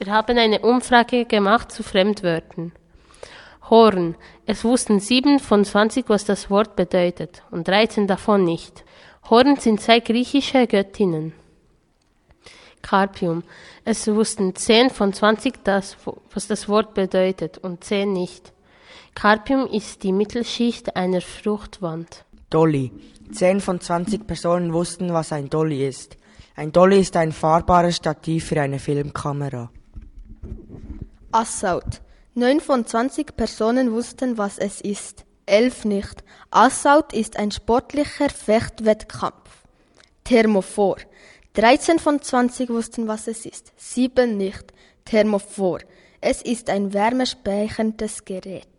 Wir haben eine Umfrage gemacht zu Fremdwörtern. Horn. Es wussten 7 von 20, was das Wort bedeutet, und 13 davon nicht. Horn sind 2 griechische Göttinnen. Carpium. Es wussten 10 von 20, was das Wort bedeutet, und 10 nicht. Carpium ist die Mittelschicht einer Fruchtwand. Dolly. 10 von 20 Personen wussten, was ein Dolly ist. Ein Dolly ist ein fahrbares Stativ für eine Filmkamera. Assault. 9 von 20 Personen wussten, was es ist. 11 nicht. Assault ist ein sportlicher Fechtwettkampf. Thermophor. 13 von 20 wussten, was es ist. 7 nicht. Thermophor. Es ist ein wärmespeicherndes Gerät.